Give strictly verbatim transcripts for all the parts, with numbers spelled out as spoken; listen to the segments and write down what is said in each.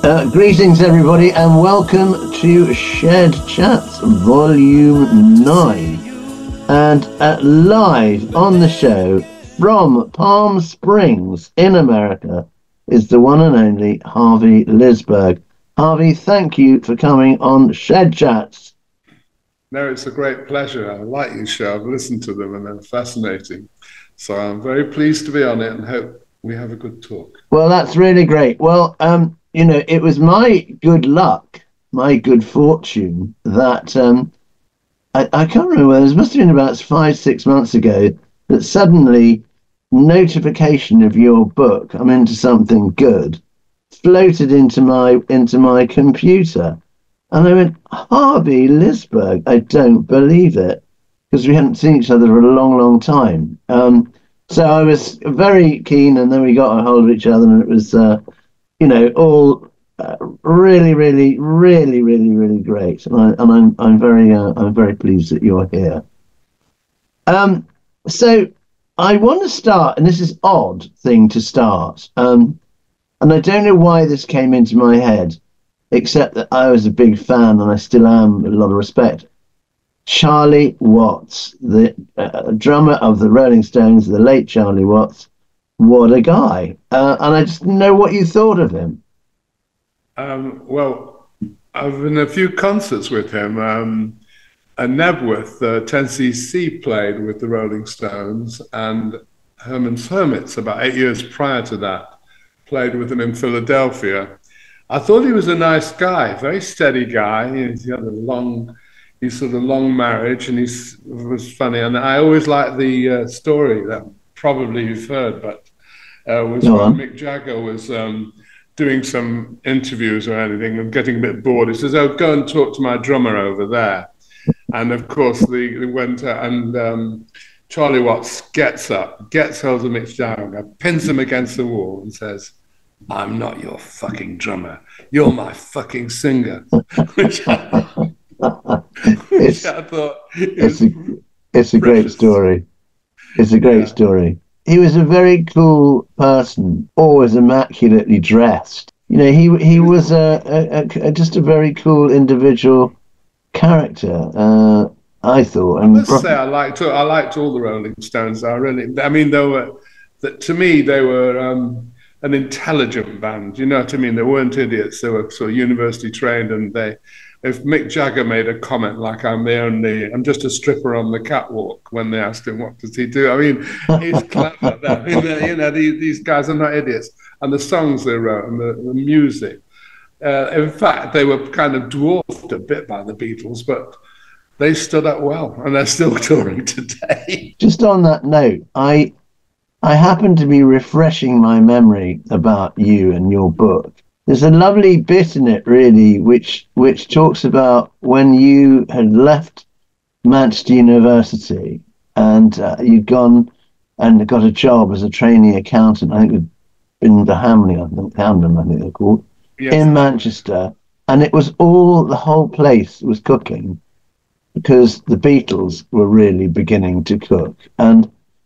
Uh, greetings, everybody, and welcome to Shed Chats Volume nine. And uh, live on the show from Palm Springs in America is the one and only Harvey Lisberg. Harvey, thank you for coming on Shed Chats. No, it's a great pleasure. I like your show. I've listened to them and they're fascinating. So I'm very pleased to be on it and hope we have a good talk. Well, that's really great. Well, um, you know, it was my good luck, my good fortune that um, I, I can't remember, it must have been about five, six months ago that suddenly notification of your book, I'm Into Something Good, floated into my into my computer. And I went, Harvey Lisberg, I don't believe it, because we hadn't seen each other for a long, long time. Um, so I was very keen, and then we got a hold of each other, and it was... Uh, you know, all uh, really, really, really, really, really great, and, I, and I'm I'm very uh, I'm very pleased that you're here. Um, so I want to start, and this is odd thing to start, um, and I don't know why this came into my head, except that I was a big fan, and I still am, with a lot of respect. Charlie Watts, the uh, drummer of the Rolling Stones, the late Charlie Watts. What a guy. Uh, and I just didn't know what you thought of him. Um, well, I've been a few concerts with him. Um, and Nebworth, uh, ten C C played with the Rolling Stones, and Herman's Hermits, about eight years prior to that, played with them in Philadelphia. I thought he was a nice guy, very steady guy. He had a long, he's sort of long marriage, and he was funny. And I always liked the uh, story that probably you've heard, but Uh, was no, when Mick Jagger was um, doing some interviews or anything and getting a bit bored. He says, "Oh, go and talk to my drummer over there." And of course, they, they went uh, and um, Charlie Watts gets up, gets hold of Mick Jagger, pins him against the wall and says, "I'm not your fucking drummer. You're my fucking singer." which, I, which I thought it's a, it's a great story. It's a great yeah. story. He was a very cool person, always immaculately dressed. You know, he he was a, a, a just a very cool individual character. Uh, I thought. I must pro- say, I liked I liked all the Rolling Stones. I really, I mean, they were that to me they were um, an intelligent band. You know what I mean? They weren't idiots. They were sort of university trained, and they. If Mick Jagger made a comment like I'm the only, I'm just a stripper on the catwalk when they asked him what does he do, I mean, he's clever. I mean, you know, these, these guys are not idiots. And the songs they wrote and the, the music, uh, in fact, they were kind of dwarfed a bit by the Beatles, but they stood up well, and they're still touring today. Just on that note, I I happen to be refreshing my memory about you and your book. There's a lovely bit in it, really, which which talks about when you had left Manchester University and uh, you'd gone and got a job as a trainee accountant, I think in the Hamley, I think Hamden, I think they're called, yes. in Manchester, and it was all, the whole place was cooking because the Beatles were really beginning to cook. And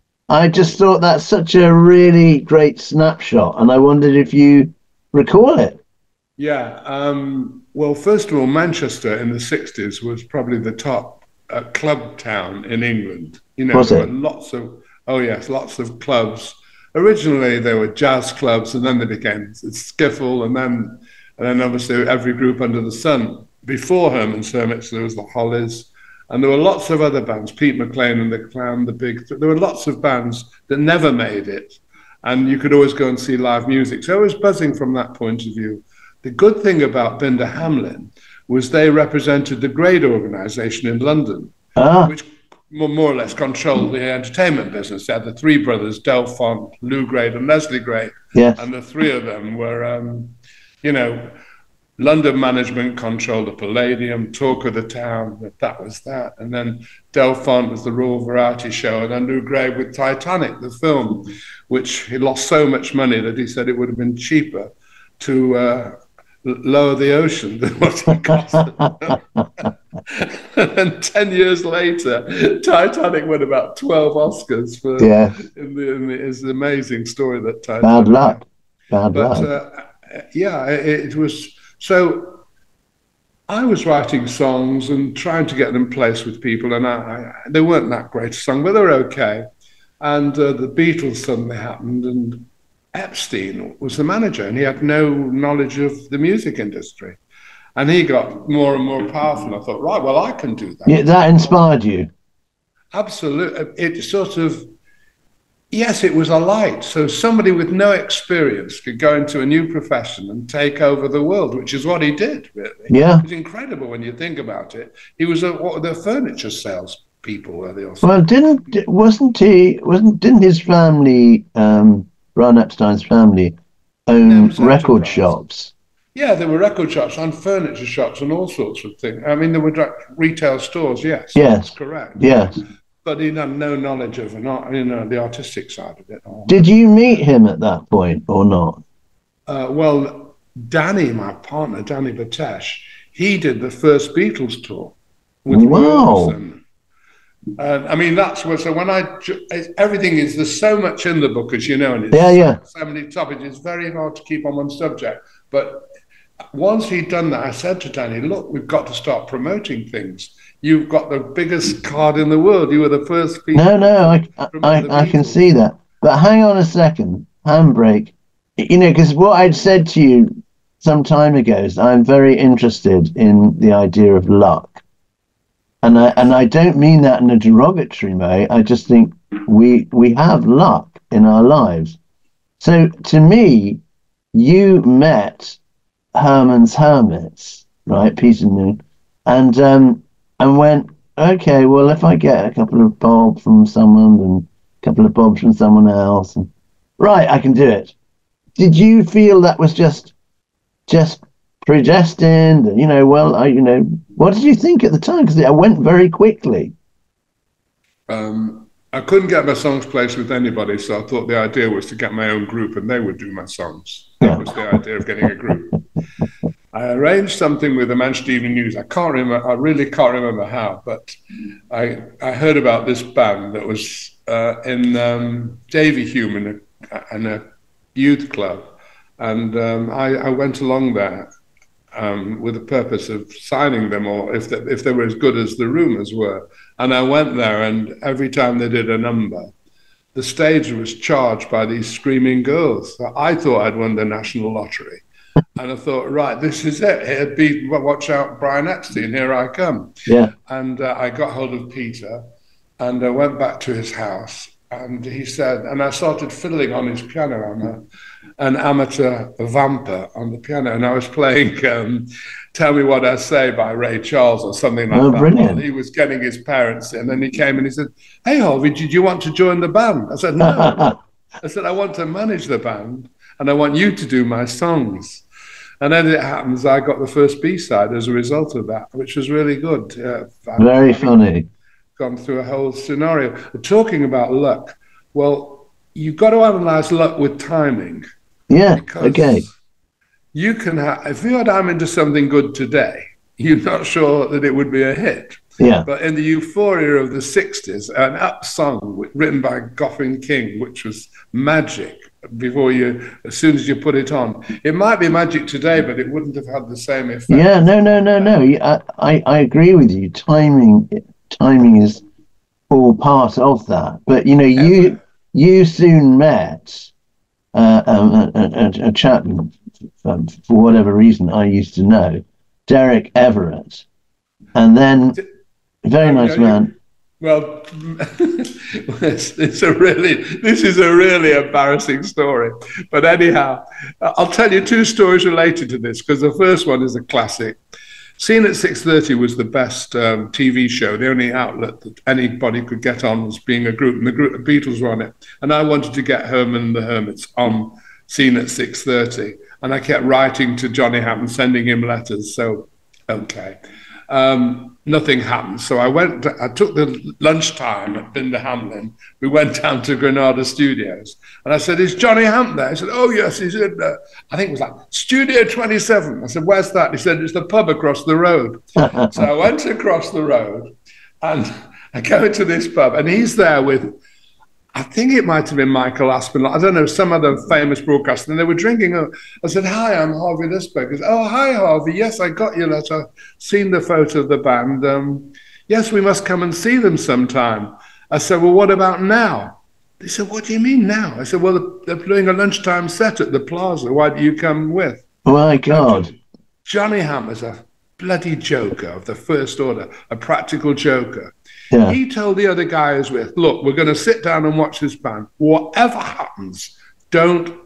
I just thought that's such a really great snapshot, and I wondered if you recall it. Yeah. Um, well, first of all, Manchester in the sixties was probably the top uh, club town in England. You know, was there it? were lots of, oh yes, lots of clubs. Originally, they were jazz clubs, and then they became skiffle, and then, and then obviously every group under the sun. Before Herman's Hermits, there was the Hollies, and there were lots of other bands, Pete McLean and the Clan, the Big, there were lots of bands that never made it. And you could always go and see live music. So I was buzzing from that point of view. The good thing about Binder Hamlin was they represented the Grade organisation in London, ah. which more, more or less controlled the entertainment business. They had the three brothers, Del Font, Lou Grade and Leslie Grade. Yes. And the three of them were, um, you know, London management controlled the Palladium, talk of the town, that was that. And then Del Font was the Royal Variety Show, and then Lou Grade with Titanic, the film, which he lost so much money that he said it would have been cheaper to uh, lower the ocean than what it cost. And ten years later, Titanic won about twelve Oscars for. Yeah. In the, in the, it's an amazing story that Titanic. Bad luck. Bad but, luck. Uh, yeah, it, it was so. I was writing songs and trying to get them placed with people, and I, I, they weren't that great a song, but they were okay. And uh, the Beatles suddenly happened, and Epstein was the manager, and he had no knowledge of the music industry. And he got more and more powerful. I thought, right, well, I can do that. Yeah, that inspired you. Absolutely. It sort of, yes, it was a light. So somebody with no experience could go into a new profession and take over the world, which is what he did, really. Yeah. It's incredible when you think about it. He was a, what, the furniture sales people were they also. Well, didn't, wasn't he, wasn't, didn't his family, um, Brian Epstein's family, own record enterprise. shops? Yeah, there were record shops and furniture shops and all sorts of things. I mean, there were retail stores, yes. Yes. That's correct. Yes. But he had no knowledge of you know, the artistic side of it. Did you meet him at that point or not? Uh, well, Danny, my partner, Danny Batesh, he did the first Beatles tour with wow. Wilson. Uh, I mean, that's what, so when I, everything is, there's so much in the book, as you know, and it's yeah, yeah. so many topics, it's very hard to keep on one subject. But once he'd done that, I said to Danny, look, we've got to start promoting things. You've got the biggest card in the world. You were the first people. No, no, I, I, I can see that. But hang on a second, Handbrake. You know, because what I'd said to you some time ago is I'm very interested in the idea of luck. And I, and I don't mean that in a derogatory way. I just think we we have luck in our lives. So to me, you met Herman's Hermits, right, Peter Moon, and um, and went, okay, well, if I get a couple of bob from someone and a couple of bobs from someone else, and right, I can do it. Did you feel that was just just predestined? You know, well, I, you know, what did you think at the time? Because it went very quickly. Um. I couldn't get my songs placed with anybody, so I thought the idea was to get my own group and they would do my songs. That was the idea of getting a group. I arranged something with the Manchester Evening News. I can't remember, I really can't remember how, but I I heard about this band that was uh, in um, Davyhulme in a, in a youth club. And um, I, I went along there um, with the purpose of signing them, or if they, if they were as good as the rumours were. And I went there, and every time they did a number, the stage was charged by these screaming girls. So I thought I'd won the national lottery. And I thought, right, this is it. It'd be, watch out, Brian Epstein, here I come. Yeah. And uh, I got hold of Peter, and I went back to his house. And he said, and I started fiddling on his piano. I'm a, an amateur vamper on the piano, and I was playing um, Tell Me What I Say by Ray Charles or something like oh, that. Brilliant. While he was getting his parents in, and he came and he said, hey, Harvey, did you want to join the band? I said, no. I said, I want to manage the band, and I want you to do my songs. And then it happens, I got the first B-side as a result of that, which was really good. Uh, Very funny. Gone through a whole scenario. Talking about luck, well, you've got to analyze luck with timing. Yeah, okay. You can have, if you had I'm into something good today, you're not sure that it would be a hit. Yeah. But in the euphoria of the sixties, an up song written by Goffin King, which was magic before you, as soon as you put it on. It might be magic today, but it wouldn't have had the same effect. Yeah, no, no, no, no. I, I, I agree with you. Timing, timing is all part of that. But, you know, you, Ever. you soon met uh, um, a, a, a chap, um, for whatever reason, I used to know, Derek Everett. And then, very nice man. Well, it's, it's a really, this is a really embarrassing story. But anyhow, I'll tell you two stories related to this, because the first one is a classic. Scene at six thirty was the best um, T V show. The only outlet that anybody could get on was being a group, and the group, the Beatles were on it. And I wanted to get Herman and the Hermits on Scene at six thirty. And I kept writing to Johnny Hammond, sending him letters. So, okay. Um, nothing happened. So I went, to, I took the lunchtime at Binder Hamlin. We went down to Granada Studios. And I said, is Johnny Hammond there? He said, oh, yes, he's in there. I think it was like Studio twenty-seven. I said, where's that? He said, it's the pub across the road. So I went across the road and I go into this pub, and he's there with, I think it might have been Michael Aspinall. I don't know, some other famous broadcaster. And they were drinking. I said, hi, I'm Harvey Lisberg. He said, oh, hi, Harvey. Yes, I got your letter. Seen the photo of the band. Um, yes, we must come and see them sometime. I said, well, what about now? They said, what do you mean now? I said, well, they're doing a lunchtime set at the Plaza. Why do you come with? My God. And Johnny Hammer's a bloody joker of the first order, a practical joker. Yeah. He told the other guys with, look, we're going to sit down and watch this band. Whatever happens, don't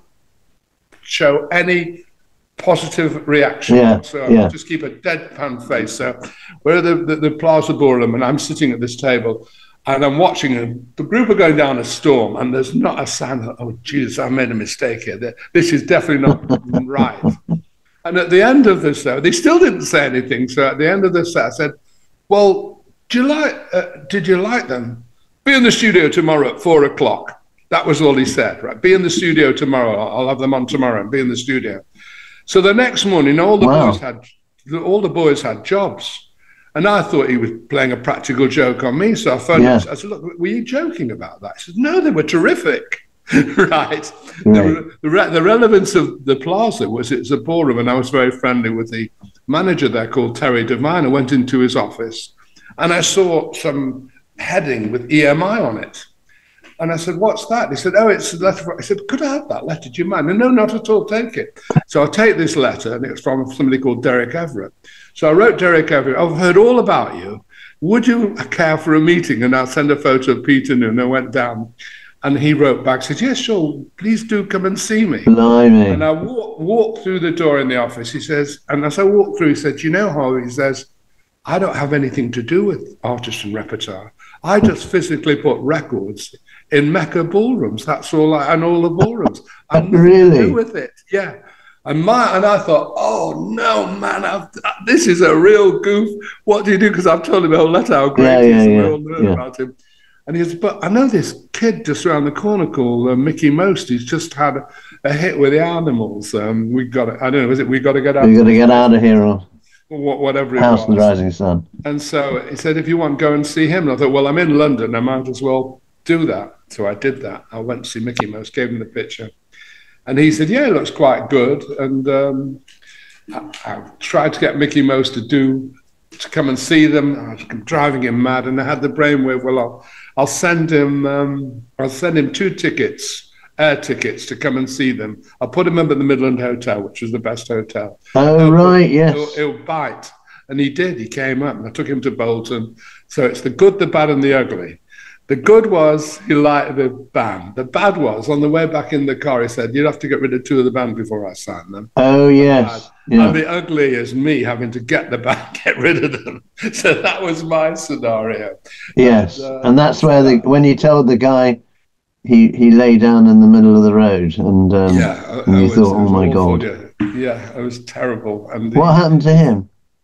show any positive reaction. Yeah. So yeah. just keep a deadpan face. So we're at the, the, the Plaza Ballroom, and I'm sitting at this table, and I'm watching them. The group are going down a storm, and there's not a sound of, oh, Jesus, I made a mistake here. This is definitely not right. And at the end of the show, they still didn't say anything. So at the end of the set, I said, well, do you like, uh, did you like them? Be in the studio tomorrow at four o'clock. That was all he said, right? Be in the studio tomorrow. I'll have them on tomorrow and be in the studio. So the next morning, all the wow. boys had, all the boys had jobs. And I thought he was playing a practical joke on me. So I phoned yeah. him. I said, look, were you joking about that? He said, no, they were terrific. right. right. The, the, re- the relevance of the Plaza was it's a ballroom, and I was very friendly with the manager there called Terry Devine. I went into his office, and I saw some heading with E M I on it. And I said, what's that? He said, oh, it's a letter. For... I said, could I have that letter? Do you mind? No, not at all. Take it. So I take this letter, and it's from somebody called Derek Everett. So I wrote Derek Everett, I've heard all about you. Would you care for a meeting? And I'll send a photo of Peter Noone. I went down. And he wrote back, said, yes, sure, please do come and see me. Blimey. And I walk, walked through the door in the office. He says, and as I walked through, he said, you know, Harvey, he says, I don't have anything to do with artist and repertoire. I just physically put records in Mecca ballrooms. That's all I, and all the ballrooms. I have really? nothing to do with it. Yeah. And my and I thought, oh, no, man, I've, this is a real goof. What do you do? Because I've told him the whole letter how great yeah, he is, yeah, and yeah, we all know yeah. about him. And he goes, but I know this kid just around the corner called uh, Mickey Most. He's just had a, a hit with the Animals. Um, we got it. I don't know. Is it? We got to get out. We got to get out of here, or whatever. It House was. of the Rising Sun. And so he said, if you want, go and see him. And I thought, well, I'm in London. I might as well do that. So I did that. I went to see Mickey Most, gave him the picture, and he said, yeah, it looks quite good. And um, I, I tried to get Mickey Most to do. to come and see them. I was driving him mad, and I had the brainwave. Well, I'll, I'll send him. Um, I'll send him two tickets, air tickets, to come and see them. I'll put him up at the Midland Hotel, which was the best hotel. Oh, he'll, right, yes. He'll, he'll bite, and he did. He came up, and I took him to Bolton. So it's the good, the bad, and the ugly. The good was he liked the band. The bad was, on the way back in the car, he said, you'd have to get rid of two of the band before I sign them. Oh, yes. Yeah. And the ugly is me having to get the band, get rid of them. So that was my scenario. Yes, and, uh, and that's where the when you told the guy he, he lay down in the middle of the road, and, um, yeah, and you was, thought, oh, my awful, God. Yeah. yeah, it was terrible. And what the, happened to him?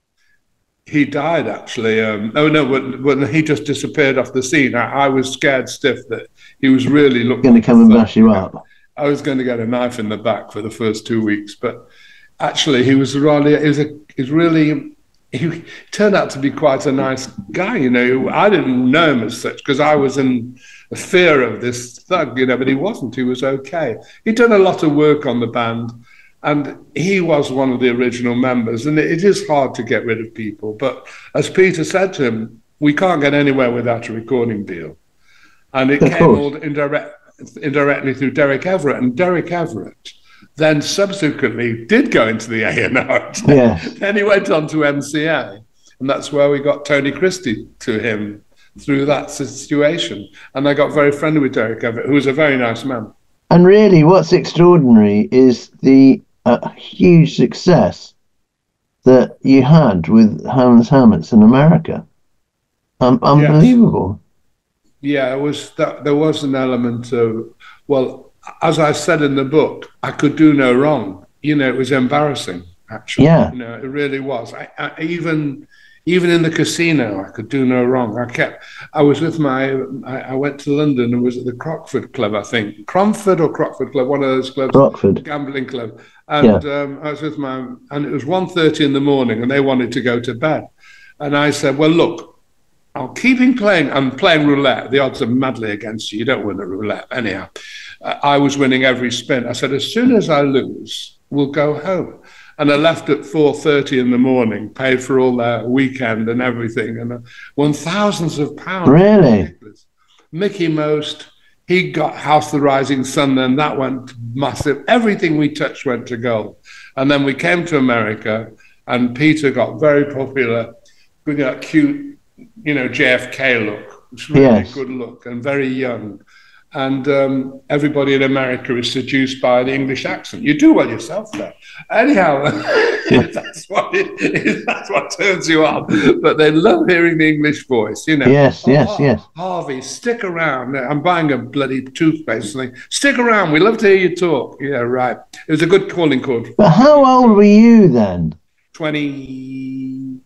He died, actually. Um, oh, no, when, when he just disappeared off the scene, I, I was scared stiff that he was really looking... Going to come and bash you up. I was going to get a knife in the back for the first two weeks, but actually he was really... He was, a, he was really... He turned out to be quite a nice guy, you know. I didn't know him as such because I was in fear of this thug, you know, but he wasn't. He was okay. He'd done a lot of work on the band, and he was one of the original members, and it is hard to get rid of people. But as Peter said to him, we can't get anywhere without a recording deal. And it of came course. all indirect, indirectly through Derek Everett. And Derek Everett then subsequently did go into the A and R. Yeah. Then he went on to M C A. And that's where we got Tony Christie to him through that situation. And I got very friendly with Derek Everett, who was a very nice man. And really, what's extraordinary is the uh, huge success that you had with Hans Hammets in America. Um, unbelievable. Yes. Yeah, it was that, there was an element of, well, as I said in the book, I could do no wrong. You know, it was embarrassing, actually. Yeah. You know, it really was. I, I, even even in the casino, I could do no wrong. I kept, I was with my, I, I went to London and was at the Crockford Club, I think. Cromford or Crockford Club, one of those clubs. Crockford. Gambling club. And yeah. um, I was with my, and it was one thirty in the morning and they wanted to go to bed. And I said, well, look, I'll keep in playing. I'm playing roulette. The odds are madly against you. You don't win at roulette. Anyhow, uh, I was winning every spin. I said, as soon as I lose, we'll go home. And I left at four thirty in the morning, paid for all their weekend and everything, and uh, won thousands of pounds. Really? Mickey Most, he got House of the Rising Sun, then that went massive. Everything we touched went to gold. And then we came to America, and Peter got very popular with that cute, you know, J F K look. It's really yes. good look and very young. And um, everybody in America is seduced by the English accent. You do well yourself there. Anyhow, that's what it, that's what turns you on. But they love hearing the English voice, you know. Yes, oh, yes, yes. Harvey, stick around. I'm buying a bloody toothpaste. Something. Stick around. We love to hear you talk. Yeah, right. It was a good calling card. But how old were you then? twenty-four.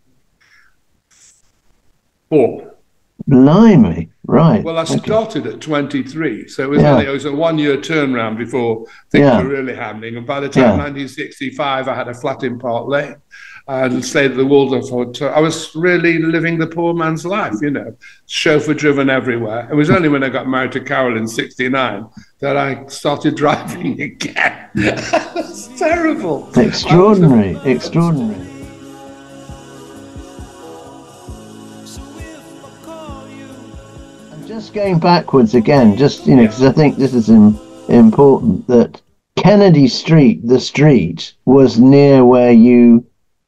Blimey. Right. Well, I started okay. at twenty-three, so it was, yeah. only, it was a one-year turnaround before things yeah. were really happening. And by the time yeah. nineteen sixty-five, I had a flat in Park Lane and stayed at the Waldorf Hotel. I was really living the poor man's life, you know, chauffeur-driven everywhere. It was only when I got married to Carol in sixty-nine that I started driving again. It's terrible. Extraordinary, a- extraordinary. Just going backwards again, just, you know, because I think this is in, important, that Kennedy Street, the street, was near where you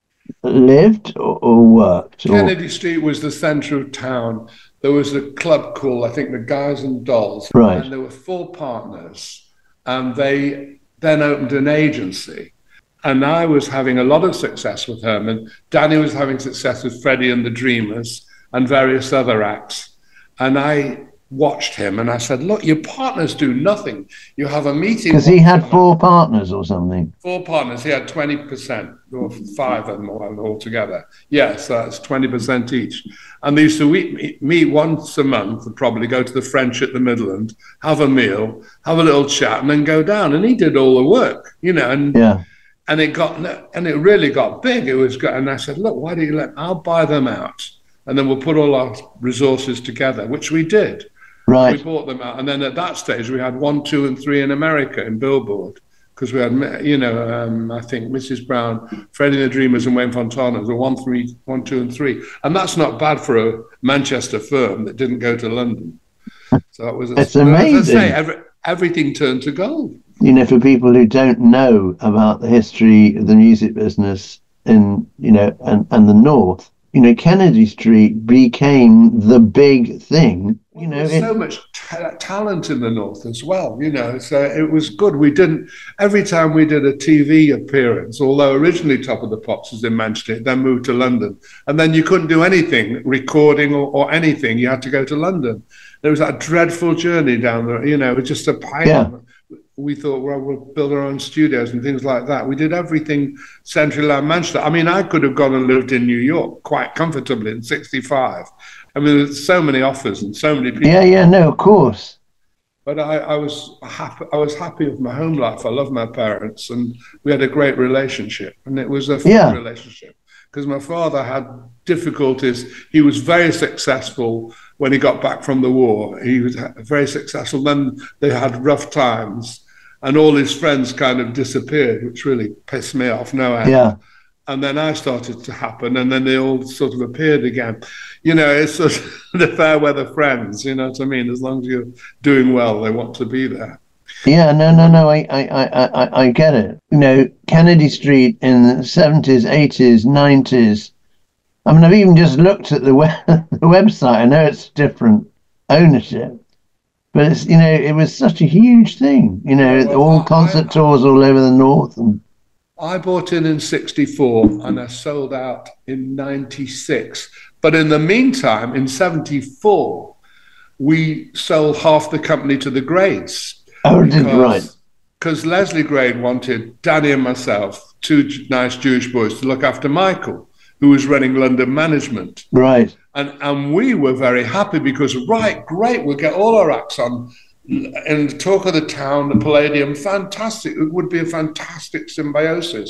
lived or, or worked? Or? Kennedy Street was the centre of town. There was a club called, I think, the Guys and Dolls. Right. And there were four partners. And they then opened an agency. And I was having a lot of success with Herman. Danny was having success with Freddie and the Dreamers and various other acts. And I watched him and I said, look, your partners do nothing. You have a meeting. Because he had four partners or something. Four partners. He had twenty percent or five of them altogether. Yes, that's twenty percent each. And they used to meet, meet once a month and probably go to the French at the Midland, have a meal, have a little chat and then go down. And he did all the work, you know, and yeah. and it got, and it really got big. It was good. And I said, look, why do you let, I'll buy them out. And then we'll put all our resources together, which we did. Right. We bought them out. And then at that stage, we had one, two, and three in America in Billboard. Because we had, you know, um, I think Missus Brown, Freddie and the Dreamers, and Wayne Fontana were one, three, one, two, and three. And that's not bad for a Manchester firm that didn't go to London. So that was. A, it's amazing. As I say, every, everything turned to gold. You know, for people who don't know about the history of the music business in, you know, and, and the North, you know, Kennedy Street became the big thing. You know, there's it, so much t- talent in the North as well, you know, so it was good. We didn't, every time we did a T V appearance, although originally Top of the Pops was in Manchester, then moved to London. And then you couldn't do anything, recording or, or anything. You had to go to London. There was that dreadful journey down there, you know, just a pain. Yeah. We thought, well, we'll build our own studios and things like that. We did everything centrally around Manchester. I mean, I could have gone and lived in New York quite comfortably in sixty-five. I mean, there's so many offers and so many people. Yeah, yeah, no, of course. But I, I was happy. I was happy with my home life. I love my parents, and we had a great relationship. And it was a fun yeah. relationship because my father had difficulties. He was very successful when he got back from the war. He was very successful. Then they had rough times. And all his friends kind of disappeared, which really pissed me off. No end. Yeah. And then I started to happen, and then they all sort of appeared again. You know, it's sort of the fair weather friends. You know what I mean? As long as you're doing well, they want to be there. Yeah, no, no, no. I, I, I, I, I get it. You know, Kennedy Street in the seventies, eighties, nineties. I mean, I've even just looked at the, web, the website. I know it's different ownership. But it's, you know, it was such a huge thing, you know, well, all concert I, tours all over the North. And I bought in in sixty-four and I sold out in ninety-six. But in the meantime, in seventy-four, we sold half the company to the Grades. Oh, because, right. Because Leslie Grade wanted Danny and myself, two nice Jewish boys, to look after Michael, who was running London management. Right. And and we were very happy because, right, great, we'll get all our acts on and Talk of the Town, the Palladium, fantastic. It would be a fantastic symbiosis.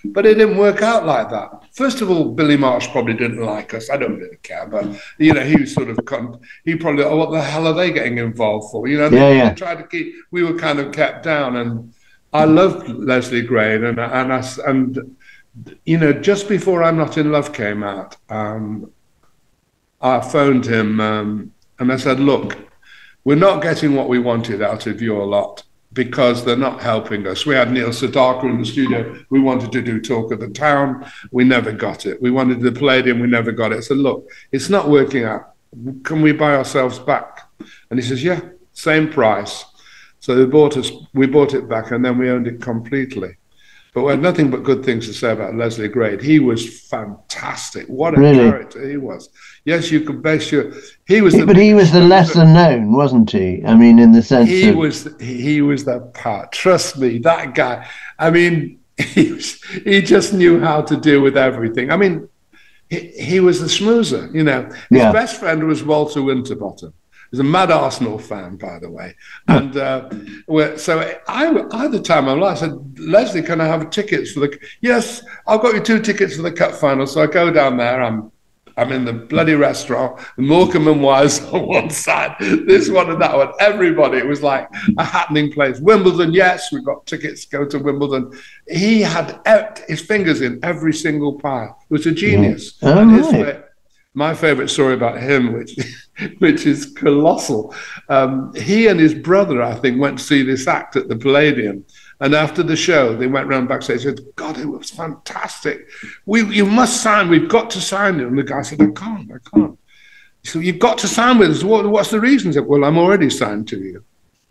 But it didn't work out like that. First of all, Billy Marsh probably didn't like us. I don't really care, but you know, he was sort of he probably, oh, what the hell are they getting involved for? You know, they, yeah, yeah. they tried to keep. We were kind of kept down, and I loved Leslie Grain, and and I, and you know, just before I'm Not in Love came out, um, I phoned him um, and I said, look, we're not getting what we wanted out of your lot, because they're not helping us. We had Neil Sedaka in the studio. We wanted to do Talk of the Town. We never got it. We wanted the Palladium. We never got it. I said, look, it's not working out. Can we buy ourselves back? And he says, yeah, same price. So they bought us, we bought it back, and then we owned it completely. But we had nothing but good things to say about Leslie Grain. He was fantastic. What a really? character he was. Yes, you could base your. He was, he, the but he was the lesser known, wasn't he? I mean, in the sense he of... was he was the part. Trust me, that guy. I mean, he was, he just knew how to deal with everything. I mean, he, he was the schmoozer. You know, his yeah. best friend was Walter Winterbottom. He's a mad Arsenal fan, by the way. And uh, so I, at the time, I said, Leslie, can I have tickets for the... Yes, I've got you two tickets for the cup final. So I go down there. I'm I'm in the bloody restaurant, Morecambe and Wise on one side, this one and that one. Everybody, it was like a happening place. Wimbledon, yes, we got tickets to go to Wimbledon. He had his fingers in every single pie. He was a genius. Yeah. Oh, and his, right. My favorite story about him, which which is colossal, um, he and his brother, I think, went to see this act at the Palladium. And after the show, they went round backstage and said, God, it was fantastic. We, you must sign. We've got to sign it. And the guy said, I can't, I can't. So you've got to sign with us. What, what's the reason? He said, well, I'm already signed to you.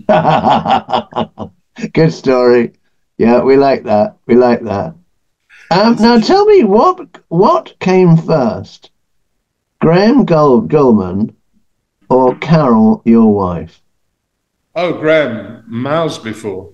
Good story. Yeah, we like that. We like that. Um, now, tell me, what what came first? Graham Gull- Gulman or Carol, your wife? Oh, Graham, miles before.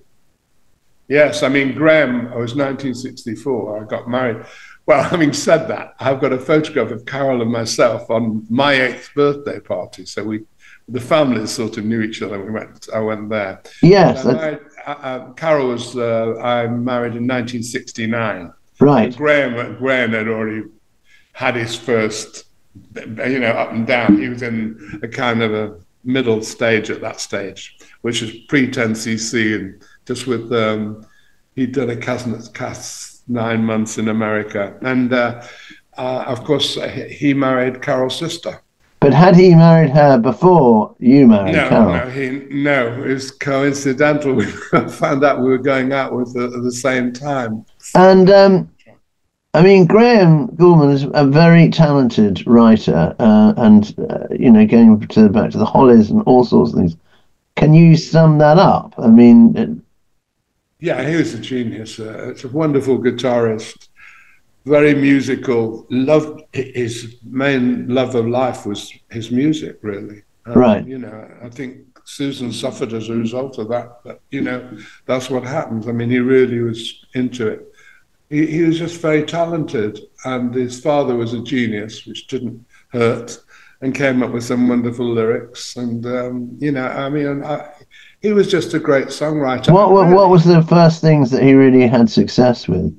Yes, I mean, Graham, I was nineteen sixty-four, I got married. Well, having said that, I've got a photograph of Carol and myself on my eighth birthday party. So we, the families sort of knew each other. We went, I went there. Yes. I married, uh, Carol was, uh, I married in nineteen sixty-nine. Right. Graham, Graham had already had his first, you know, up and down. He was in a kind of a middle stage at that stage, which is pre-ten C C, and just with, um, he'd done a cast, cast nine months in America. And uh, uh, of course, he married Carol's sister. But had he married her before you married no, Carol? No, he, no, it was coincidental. We found out we were going out with the, at the same time. And, um, I mean, Graham Gulman is a very talented writer, uh, and, uh, you know, going to, back to the Hollies and all sorts of things. Can you sum that up? I mean... It, yeah, he was a genius. Uh, it's a wonderful guitarist, very musical. Loved his main love of life was his music, really. Um, right. You know, I think Susan suffered as a result of that. But you know, that's what happens. I mean, he really was into it. He, he was just very talented, and his father was a genius, which didn't hurt, and came up with some wonderful lyrics. And um, you know, I mean, I, he was just a great songwriter. What, what what was the first things that he really had success with?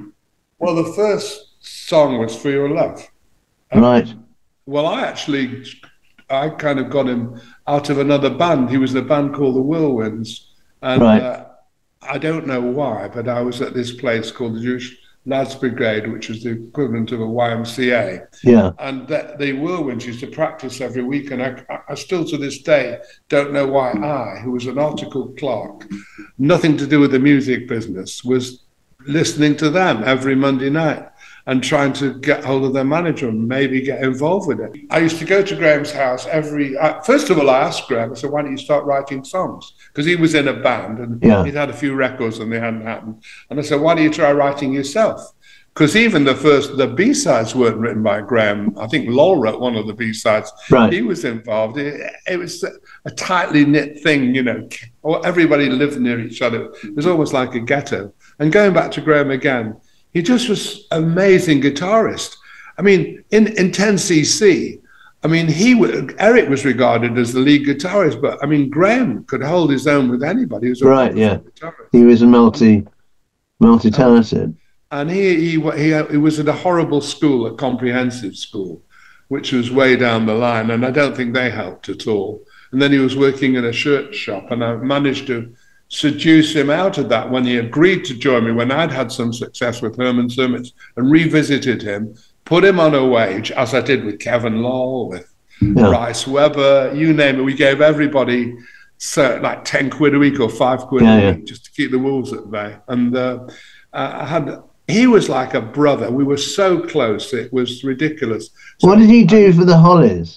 Well, the first song was For Your Love. Um, right. Well, I actually, I kind of got him out of another band. He was in a band called the Whirlwinds. And right. uh, I don't know why, but I was at this place called the Jewish Lads Brigade, which was the equivalent of a Y M C A. Yeah. And the, the Whirlwinds used to practice every week. And I, I still to this day don't know why I, who was an article clerk, nothing to do with the music business, was listening to them every Monday night and trying to get hold of their manager and maybe get involved with it. I used to go to Graham's house every, uh, first of all, I asked Graham, I said, why don't you start writing songs? Because he was in a band and yeah. he'd had a few records and they hadn't happened. And I said, why don't you try writing yourself? Because even the first, the B-sides weren't written by Graham. I think Lowell wrote one of the B-sides. Right. He was involved. It, it was a tightly knit thing, you know. Everybody lived near each other. It was almost like a ghetto. And going back to Graham again, he just was an amazing guitarist. I mean, in, in ten C C, I mean, he Eric was regarded as the lead guitarist, but I mean, Graham could hold his own with anybody. He was a right, yeah. guitarist. He was a multi, multi-talented. And he, he, he, he was at a horrible school, a comprehensive school, which was way down the line, and I don't think they helped at all. And then he was working in a shirt shop, and I managed to seduce him out of that when he agreed to join me, when I'd had some success with Herman Sirmitz, and revisited him, put him on a wage, as I did with Kevin Lowell, with yeah. Bryce Weber, you name it. We gave everybody so, like ten quid a week or five quid yeah, a week yeah. just to keep the wolves at bay. And uh, I had, he was like a brother. We were so close, it was ridiculous. So, what did he do for the Hollies?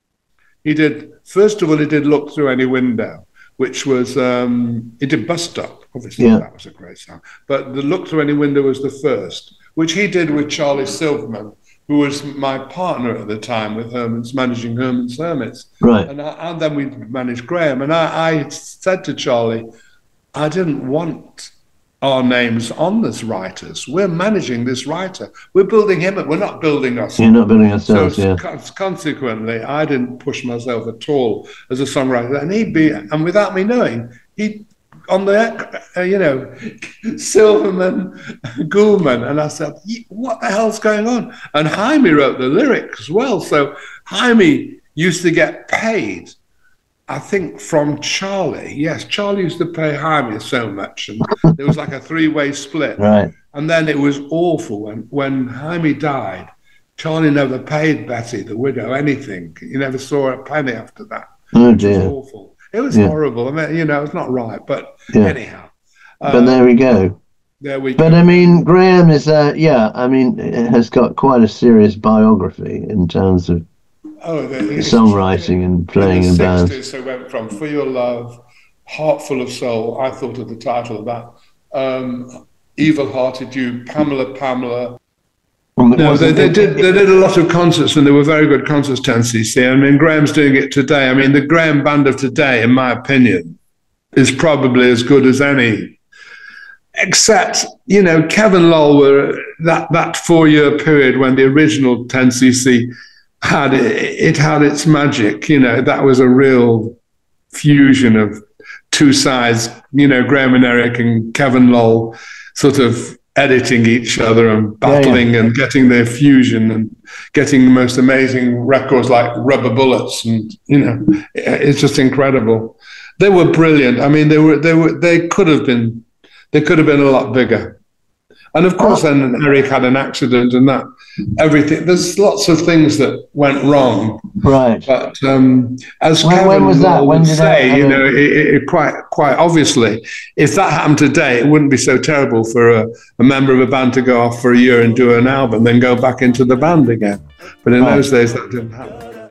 He did, first of all, he did Look Through Any Window, which was, um, he did Bus Stop, obviously yeah. that was a great song. But the Look Through Any Window was the first, which he did with Charlie Silverman, who was my partner at the time with Herman's, managing Herman Sirmitz. Right. And, I, and then we managed Graham. And I, I said to Charlie, I didn't want our names on this writers. We're managing this writer. We're building him up. We're not building us. You're not building ourselves, so yeah. Consequently, I didn't push myself at all as a songwriter. And he'd be, and without me knowing, he'd on the, uh, you know, Silverman, Goulman. And I said, what the hell's going on? And Jaime wrote the lyrics as well. So Jaime used to get paid, I think, from Charlie. Yes, Charlie used to pay Jaime so much. And there was like a three-way split. Right. And then it was awful. When, when Jaime died, Charlie never paid Betty, the widow, anything. He never saw a penny after that. Oh, dear. It was awful. It was yeah. horrible. I mean, you know, it's not right, but yeah. anyhow. But um, there we go. There we but go. I mean, Graham is, uh, yeah, I mean, it has got quite a serious biography in terms of oh, the, songwriting and playing in bands. In the sixties, they went from For Your Love, Heart Full of Soul, I thought of the title of that, um, Evil Hearted You, Pamela, Pamela. No, they, they did they did a lot of concerts, and they were very good concerts, ten C C. I mean, Graham's doing it today. I mean, the Graham band of today, in my opinion, is probably as good as any. Except, you know, Kevin Lowell were that, that four-year period when the original ten C C had it, it had its magic. You know, that was a real fusion of two sides. You know, Graham and Eric and Kevin Lowell sort of editing each other and battling yeah, yeah. and getting their fusion and getting the most amazing records like Rubber Bullets, and you know, it's just incredible. They were brilliant. I mean, they were they were they could have been they could have been a lot bigger. And of course, then Eric had an accident, and that everything. There's lots of things that went wrong. Right. But um, as when, Kevin when was that? When would did say, that you know, it, it, quite quite obviously, if that happened today, it wouldn't be so terrible for a, a member of a band to go off for a year and do an album, then go back into the band again. But in right. those days, that didn't happen.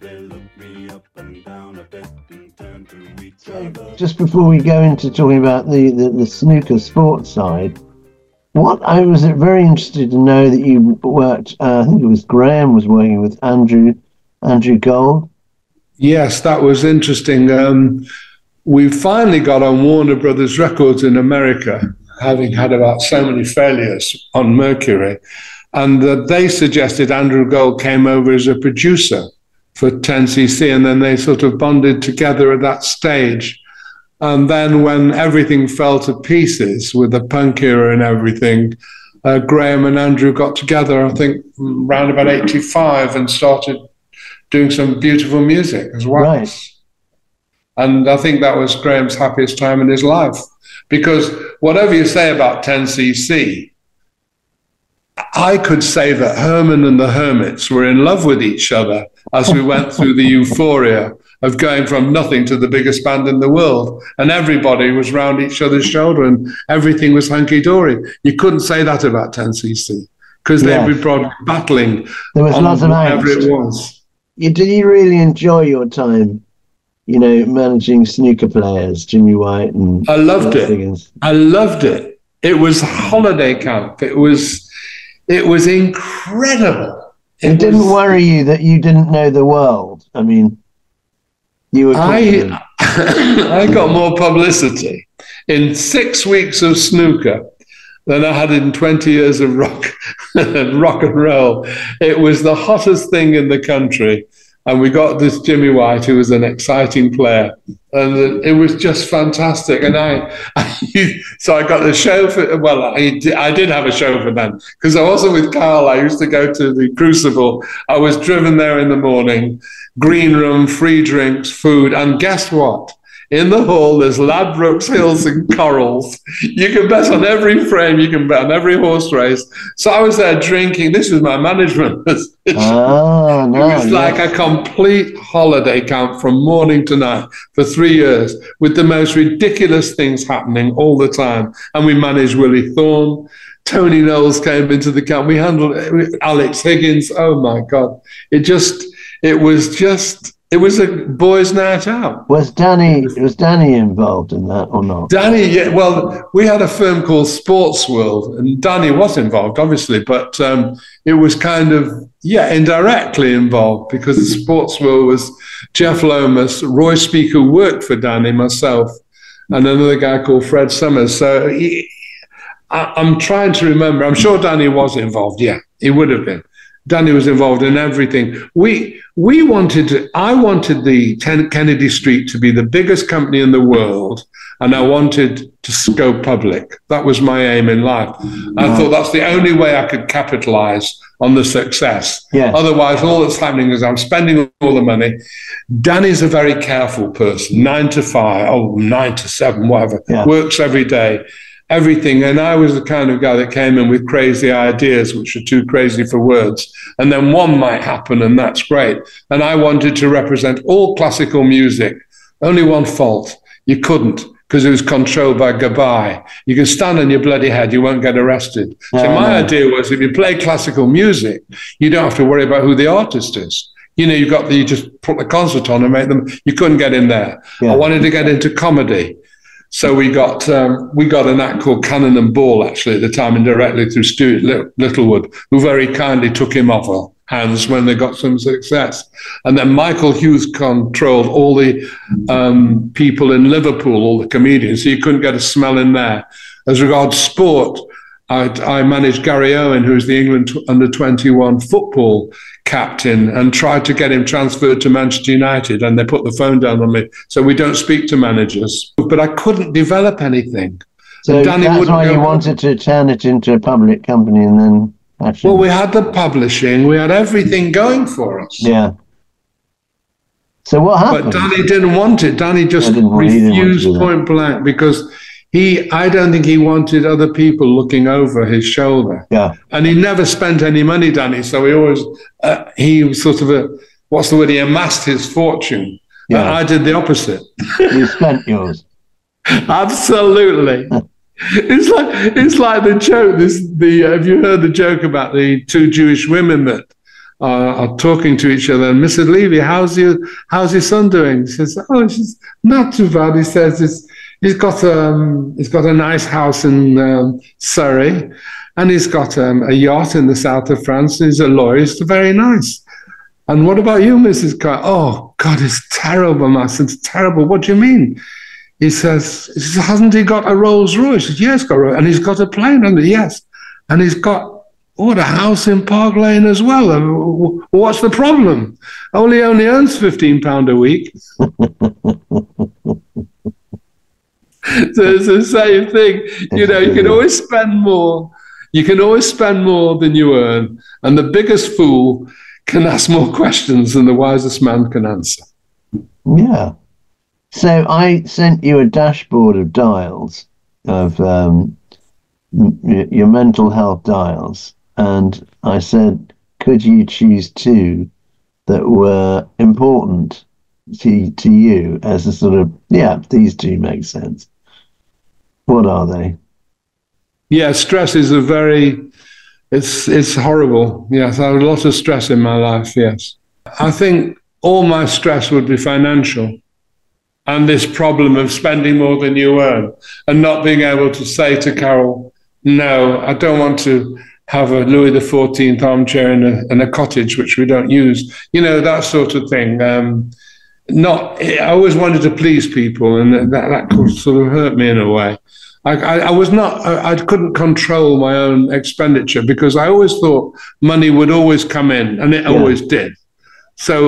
So just before we go into talking about the, the, the snooker sports side. What I was very interested to know that you worked. Uh, I think it was Graham was working with Andrew, Andrew Gold. Yes, that was interesting. Um, we finally got on Warner Brothers Records in America, having had about so many failures on Mercury, and uh, they suggested Andrew Gold came over as a producer for ten C C, and then they sort of bonded together at that stage. And then when everything fell to pieces with the punk era and everything, uh, Graham and Andrew got together, I think, around about eighty-five and started doing some beautiful music as well. Right. And I think that was Graham's happiest time in his life. Because whatever you say about ten C C, I could say that Herman and the Hermits were in love with each other as we went through the euphoria of going from nothing to the biggest band in the world. And everybody was round each other's shoulder and everything was hunky-dory. You couldn't say that about ten C C because yes. they'd be probably battling there was on lots of whatever angst. It was. You, did you really enjoy your time, you know, managing snooker players, Jimmy White and... I loved it. Higgins? I loved it. It was holiday camp. It was, it was incredible. It, it didn't was, worry you that you didn't know the world? I mean... You were I, I got more publicity in six weeks of snooker than I had in twenty years of rock, rock and roll. It was the hottest thing in the country. and we got this Jimmy White, who was an exciting player, and it was just fantastic. And I, I so I got the chauffeur. Well, I, I did have a chauffeur then, because I wasn't with Carl. I used to go to the Crucible. I was driven there in the morning, green room, free drinks, food, and guess what? In the hall, there's Ladbrokes, Hills, and Corals. You can bet on every frame. You can bet on every horse race. So I was there drinking. This was my management. Oh, no, it was like yes. a complete holiday camp from morning to night for three years with the most ridiculous things happening all the time. And we managed Willie Thorne. Tony Knowles came into the camp. We handled it. Alex Higgins. Oh, my God. It just, it was just... It was a boys' night out. Was Danny was Danny involved in that or not? Danny, yeah. Well, we had a firm called Sports World, and Danny was involved, obviously, but um, it was kind of yeah indirectly involved because the Sports World was Jeff Lomas, Roy Speaker worked for Danny, myself, and another guy called Fred Summers. So he, I, I'm trying to remember. I'm sure Danny was involved. Yeah, he would have been. Danny was involved in everything. We we wanted, to, I wanted the Kennedy Street to be the biggest company in the world, and I wanted to go public. That was my aim in life. I thought that's the only way I could capitalize on the success. Yes. Otherwise, all that's happening is I'm spending all the money. Danny's a very careful person, nine to five, oh, nine to seven, whatever, yeah. works every day. Everything. And I was the kind of guy that came in with crazy ideas, which are too crazy for words. And then one might happen, and that's great. And I wanted to represent all classical music. Only one fault. You couldn't, because it was controlled by Gabai. You can stand on your bloody head, you won't get arrested. No, so my no. idea was if you play classical music, you don't have to worry about who the artist is. You know, you got the, you just put the concert on and make them, you couldn't get in there. Yeah. I wanted to get into comedy. So we got um, we got an act called Cannon and Ball, actually, at the time, indirectly through Stuart Littlewood, who very kindly took him off our hands when they got some success. And then Michael Hughes controlled all the um, people in Liverpool, all the comedians, so you couldn't get a smell in there. As regards sport, I, I managed Gary Owen, who's the England under twenty-one football captain, and tried to get him transferred to Manchester United, and they put the phone down on me. So we don't speak to managers. But I couldn't develop anything. So Danny that's why you go, wanted to turn it into a public company and then actually... Well, we had the publishing, we had everything going for us. Yeah. So what happened? But Danny didn't want it. Danny just want, refused point blank because he, I don't think he wanted other people looking over his shoulder. Yeah. And he never spent any money, Danny. So he always, uh, he was sort of a, what's the word? He amassed his fortune. Yeah. Uh, I did the opposite. You spent yours. Absolutely. It's like, it's like the joke, this, the, have you heard the joke about the two Jewish women that are, are talking to each other? And Mister Levy, how's your, how's your son doing? He says, oh, it's just not too bad. He says, it's, He's got um, he's got a nice house in um, Surrey, and he's got um, a yacht in the south of France. He's a lawyer. It's very nice. And what about you, Missus Carr? Oh, God, it's terrible, Master. It's terrible. What do you mean? He says, he says, hasn't he got a Rolls Royce? He says, yes, got a, and he's got a plane, hasn't he? Yes. And he's got, what, a house in Park Lane as well. Uh, what's the problem? Only only earns fifteen pounds a week. So it's the same thing. You know, you can always spend more. You can always spend more than you earn. And the biggest fool can ask more questions than the wisest man can answer. Yeah. So I sent you a dashboard of dials, of um, m- your mental health dials. And I said, could you choose two that were important to, to you as a sort of, yeah, these two make sense. What are they? Yeah, stress is a very, it's it's horrible. Yes, I have a lot of stress in my life, yes. I think all my stress would be financial. And this problem of spending more than you earn and not being able to say to Carol, no, I don't want to have a Louis the fourteenth armchair in a, in a cottage, which we don't use, you know, that sort of thing. Um, not, I always wanted to please people, and that, that could sort of hurt me in a way. I, I, I was not, I, I couldn't control my own expenditure because I always thought money would always come in, and it yeah. always did. So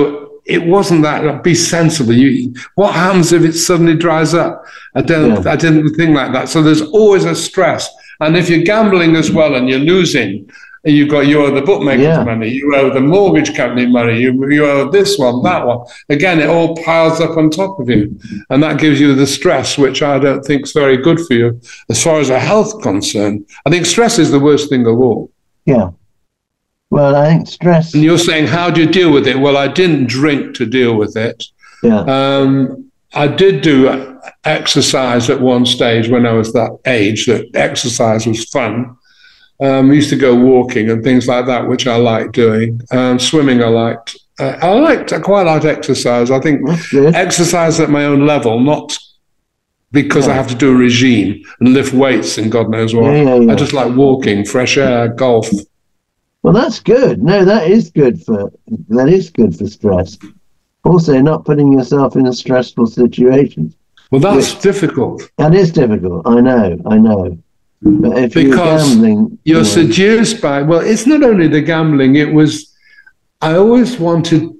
it wasn't that. Be sensible. You, what happens if it suddenly dries up? I don't. Yeah. I didn't think like that. So there's always a stress. And if you're gambling as well and you're losing, and you've got you owe the bookmaker's yeah. money, you owe the mortgage company money, you you owe this one, that one. Again, it all piles up on top of you, and that gives you the stress, which I don't think is very good for you as far as a health concern. I think stress is the worst thing of all. Yeah. Well, I think stress. And you're saying, how do you deal with it? Well, I didn't drink to deal with it. Yeah. Um, I did do exercise at one stage when I was that age, that exercise was fun. Um, I used to go walking and things like that, which I liked doing. Um, swimming, I liked. Uh, I liked. I quite liked exercise. I think exercise at my own level, not because yeah. I have to do a regime and lift weights and God knows what. Yeah, yeah, yeah. I just like walking, fresh air, golf. Well, that's good. No, that is good for that is good for stress. Also, not putting yourself in a stressful situation. Well, that's which, difficult. That is difficult. I know. I know. But if because you're gambling, you're you know, seduced by. Well, it's not only the gambling. It was. I always wanted.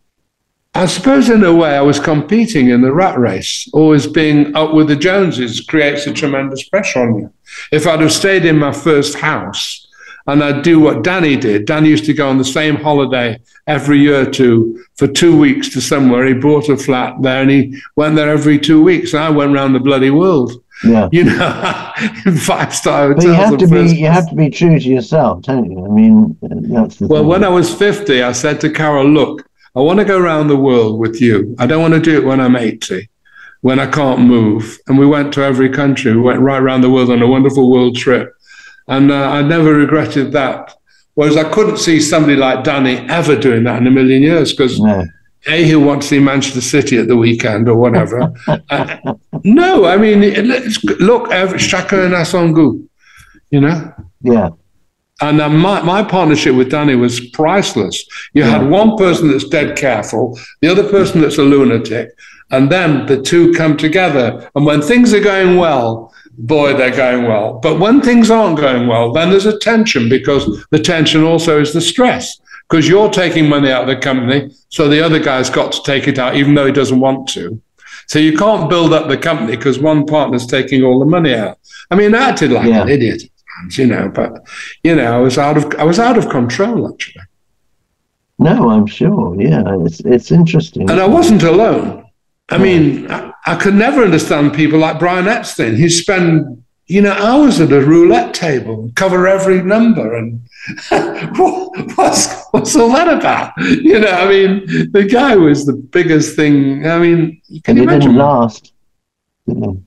I suppose, in a way, I was competing in the rat race. Always being up with the Joneses creates a tremendous pressure on you. If I'd have stayed in my first house. And I'd do what Danny did. Danny used to go on the same holiday every year to for two weeks to somewhere. He bought a flat there and he went there every two weeks. And I went around the bloody world. Yeah. You know, in five-star hotels. But you have to be you have to be true to yourself, don't you? I mean, that's the Well, thing. when I was fifty, I said to Carol, look, I want to go around the world with you. I don't want to do it when I'm eighty, when I can't move. And we went to every country. We went right around the world on a wonderful world trip. And uh, I never regretted that. Whereas I couldn't see somebody like Danny ever doing that in a million years because, no. A, he'll want to see Manchester City at the weekend or whatever. uh, no, I mean, it's, look, Chacun a son goût, you know? Yeah. And uh, my, my partnership with Danny was priceless. You yeah. had one person that's dead careful, the other person that's a lunatic, and then the two come together. And when things are going well, boy, they're going well. But when things aren't going well, then there's a tension because the tension also is the stress because you're taking money out of the company, so the other guy's got to take it out even though he doesn't want to. So you can't build up the company because one partner's taking all the money out. I mean, I acted like yeah. an idiot at times, you know, but, you know, I was out of I was out of control, actually. No, I'm sure. Yeah, it's, it's interesting. And I wasn't alone. I mean, I, I could never understand people like Brian Epstein. He'd spend, you know, hours at a roulette table, cover every number, and what, what's what's all that about? You know, I mean, the guy was the biggest thing. I mean, can you imagine? He didn't last. Did he?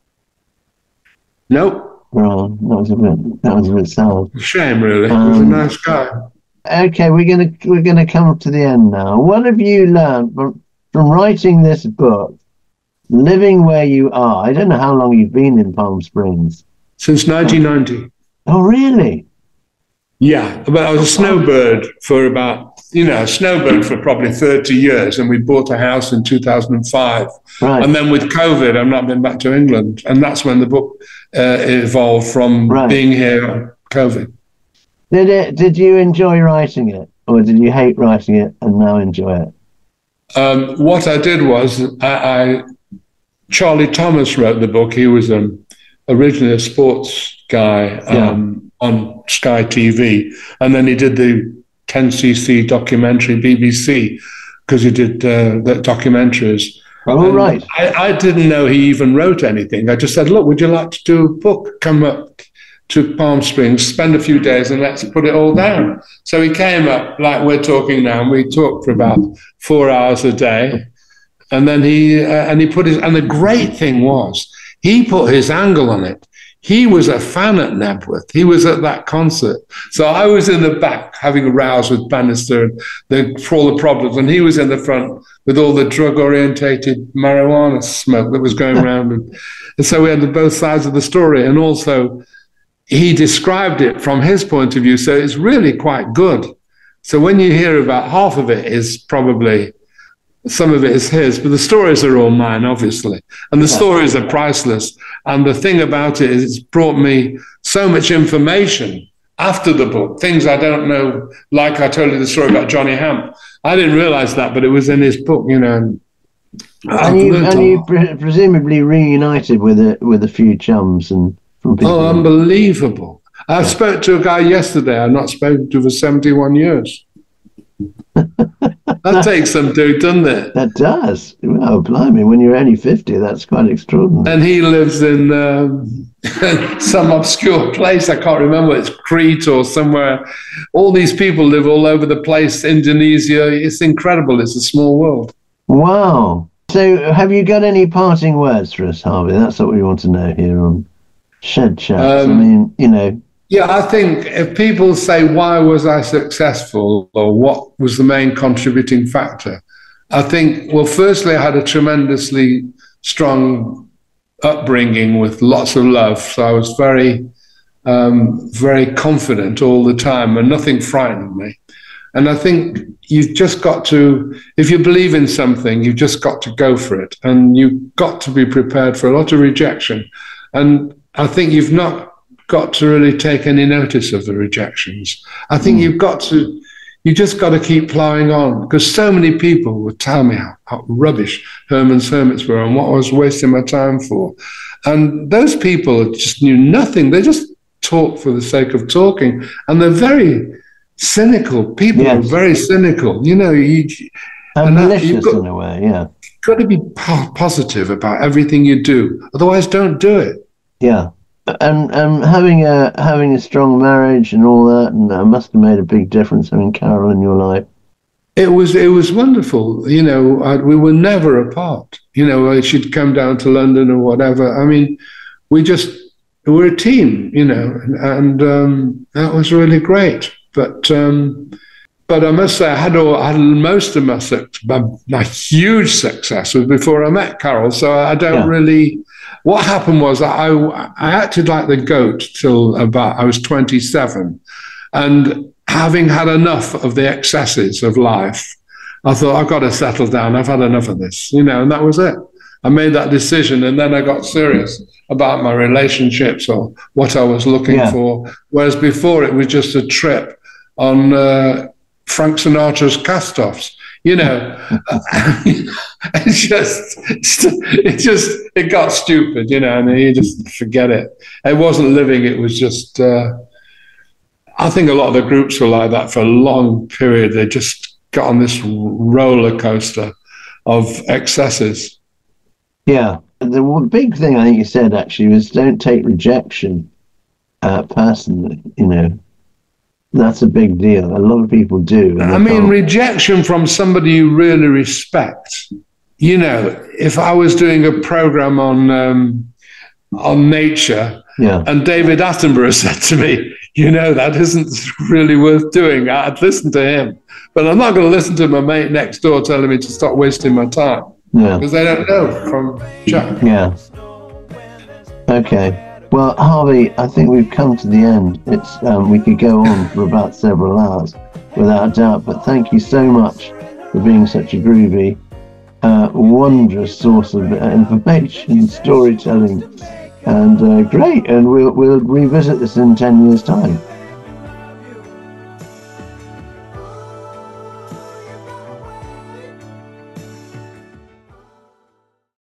Nope. Well, that was a bit. That was a bit sad. Shame, really. Um, he was a nice guy. Okay, we're gonna we're gonna come to the end now. What have you learned from? From writing this book, living where you are? I don't know how long you've been in Palm Springs. Since nineteen ninety. Oh, really? Yeah, but I was a snowbird for about, you know, a snowbird for probably thirty years, and we bought a house in two thousand five. Right. And then with COVID, I've not been back to England, and that's when the book uh, evolved from right. being here, COVID. Did it? Did you enjoy writing it, or did you hate writing it and now enjoy it? Um, what I did was, I, I Charlie Thomas wrote the book. He was um, originally a sports guy um, yeah. on Sky T V, and then he did the ten C C documentary B B C because he did uh, the documentaries. Oh, and right. I, I didn't know he even wrote anything. I just said, "Look, would you like to do a book? Come up to Palm Springs, spend a few days, and let's put it all down." So he came up like we're talking now, and we talked for about four hours a day, and then he uh, and he put his. And the great thing was, he put his angle on it. He was a fan at Nebworth. He was at that concert, so I was in the back having a rouse with Bannister and the, for all the problems, and he was in the front with all the drug-orientated marijuana smoke that was going around, and, and so we had both sides of the story, and also. He described it from his point of view, so it's really quite good. So when you hear about half of it is probably, some of it is his, but the stories are all mine, obviously. And the stories are priceless. And the thing about it is it's brought me so much information after the book, things I don't know, like I told you the story about Johnny Hamp. I didn't realize that, but it was in his book, you know. And, and you, and you pre- presumably reunited with a, with a few chums and from people. Oh, unbelievable. I yeah. spoke to a guy yesterday I've not spoken to for seventy-one years. That takes some doing, doesn't it? That does. Well, blimey, when you're only fifty, that's quite extraordinary. And he lives in um, some obscure place. I can't remember. It's Crete or somewhere. All these people live all over the place. Indonesia. It's incredible. It's a small world. Wow. So have you got any parting words for us, Harvey? That's what we want to know here on Shed Chats. Um, I mean, you know. Yeah, I think if people say, why was I successful, or what was the main contributing factor? I think, well, firstly, I had a tremendously strong upbringing with lots of love. So I was very, um, very confident all the time, and nothing frightened me. And I think you've just got to, if you believe in something, you've just got to go for it. And you've got to be prepared for a lot of rejection. And I think you've not got to really take any notice of the rejections. I think mm. you've got to, you just got to keep plowing on, because so many people would tell me how, how rubbish Herman's Hermits were and what I was wasting my time for. And those people just knew nothing. They just talk for the sake of talking. And they're very cynical. People yes. are very cynical. You know, you, and, and malicious got, in a way, yeah. You've got to be po- positive about everything you do. Otherwise, don't do it. Yeah. And um, having a having a strong marriage and all that, and that must have made a big difference having Carol in your life. It was it was wonderful. You know, I, we were never apart. You know, she'd come down to London or whatever. I mean, we just we were a team. You know, and, and um, that was really great. But um, but I must say, I had all, I had most of my my, my huge success was before I met Carol. So I don't yeah. really. What happened was I, I acted like the goat till about I was twenty-seven. And having had enough of the excesses of life, I thought, I've got to settle down. I've had enough of this, you know, and that was it. I made that decision, and then I got serious about my relationships or what I was looking yeah. for. Whereas before it was just a trip on uh, Frank Sinatra's cast-offs. You know, it's just, it just, it got stupid, you know, and you just forget it. It wasn't living, it was just, uh, I think a lot of the groups were like that for a long period. They just got on this roller coaster of excesses. Yeah. The one big thing I think you said actually was don't take rejection uh, personally, you know. That's a big deal. A lot of people do. I mean, rejection from somebody you really respect. You know, if I was doing a program on um, on nature, yeah. and David Attenborough said to me, you know, that isn't really worth doing, I'd listen to him. But I'm not going to listen to my mate next door telling me to stop wasting my time. Yeah. Because they don't know from Jack. Yeah. Okay. Well, Harvey, I think we've come to the end. It's um, we could go on for about several hours, without doubt. But thank you so much for being such a groovy, uh, wondrous source of information, storytelling, and uh, great. And we'll we'll revisit this in ten years' time.